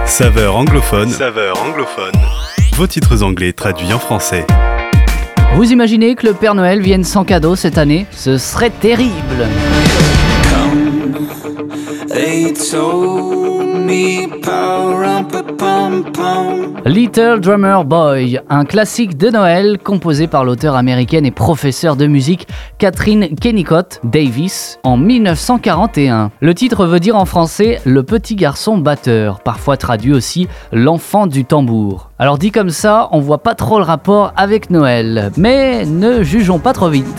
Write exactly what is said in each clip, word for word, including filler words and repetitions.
Saveur anglophone. Saveur anglophone. Vos titres anglais traduits en français. Vous imaginez que le Père Noël vienne sans cadeau cette année ? Ce serait terrible. Little Drummer Boy, un classique de Noël composé par l'auteure américaine et professeure de musique Catherine Kennicott Davis en dix-neuf cent quarante et un. Le titre veut dire en français « Le petit garçon batteur », parfois traduit aussi « l'enfant du tambour ». Alors dit comme ça, on voit pas trop le rapport avec Noël, mais ne jugeons pas trop vite.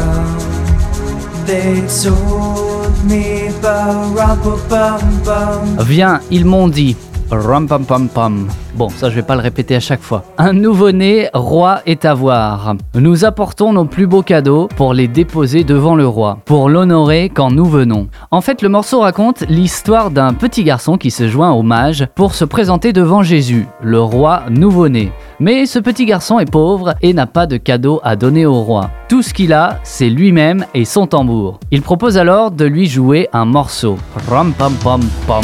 Viens, ils m'ont dit. Ram pam pam pam. Bon, ça je vais pas le répéter à chaque fois. Un nouveau-né, roi est à voir. Nous apportons nos plus beaux cadeaux pour les déposer devant le roi, pour l'honorer quand nous venons. En fait, le morceau raconte l'histoire d'un petit garçon qui se joint aux mages pour se présenter devant Jésus, le roi nouveau-né. Mais ce petit garçon est pauvre et n'a pas de cadeau à donner au roi. Tout ce qu'il a, c'est lui-même et son tambour. Il propose alors de lui jouer un morceau. Ram pam pam pam.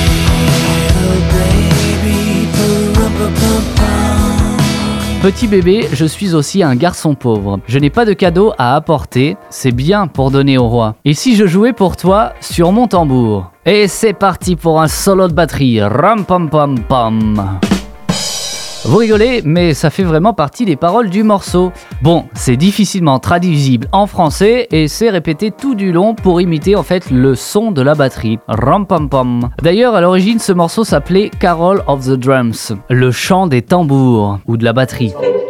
Petit bébé, je suis aussi un garçon pauvre. Je n'ai pas de cadeau à apporter, c'est bien pour donner au roi. Et si je jouais pour toi sur mon tambour ? Et c'est parti pour un solo de batterie. Ram pam pam pam. Vous rigolez, mais ça fait vraiment partie des paroles du morceau. Bon, c'est difficilement traduisible en français et c'est répété tout du long pour imiter en fait le son de la batterie. Ram pam pam. D'ailleurs, à l'origine, ce morceau s'appelait Carol of the Drums, le chant des tambours ou de la batterie.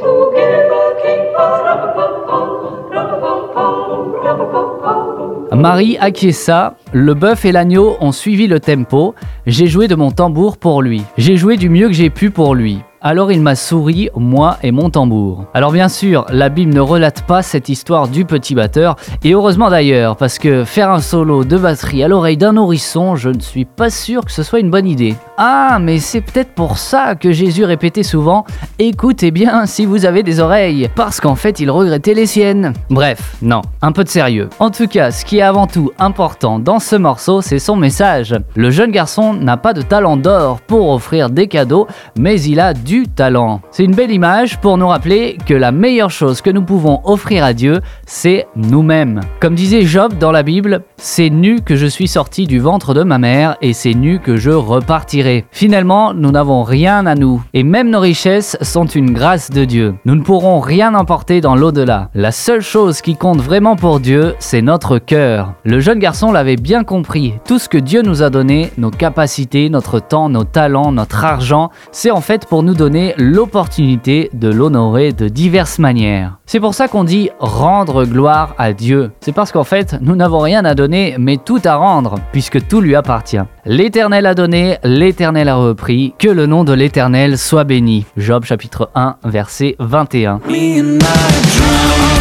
Marie acquiesça, le bœuf et l'agneau ont suivi le tempo, j'ai joué de mon tambour pour lui, j'ai joué du mieux que j'ai pu pour lui. Alors il m'a souri, moi et mon tambour. Alors bien sûr, la Bible ne relate pas cette histoire du petit batteur, et heureusement d'ailleurs, parce que faire un solo de batterie à l'oreille d'un nourrisson, je ne suis pas sûr que ce soit une bonne idée. Ah, mais c'est peut-être pour ça que Jésus répétait souvent « Écoutez bien si vous avez des oreilles », parce qu'en fait il regrettait les siennes. Bref, non, un peu de sérieux. En tout cas, ce qui est avant tout important dans ce morceau, c'est son message. Le jeune garçon n'a pas de talent d'or pour offrir des cadeaux, mais il a du talent. C'est une belle image pour nous rappeler que la meilleure chose que nous pouvons offrir à Dieu, c'est nous-mêmes. Comme disait Job dans la Bible, c'est nu que je suis sorti du ventre de ma mère et c'est nu que je repartirai. Finalement, nous n'avons rien à nous et même nos richesses sont une grâce de Dieu. Nous ne pourrons rien emporter dans l'au-delà. La seule chose qui compte vraiment pour Dieu, c'est notre cœur. Le jeune garçon l'avait bien compris. Tout ce que Dieu nous a donné, nos capacités, notre temps, nos talents, notre argent, c'est en fait pour nous donner l'opportunité de l'honorer de diverses manières. C'est pour ça qu'on dit rendre gloire à Dieu. C'est parce qu'en fait, nous n'avons rien à donner, mais tout à rendre, puisque tout lui appartient. L'Éternel a donné, l'Éternel a repris, que le nom de l'Éternel soit béni. Job chapitre un, verset vingt et un.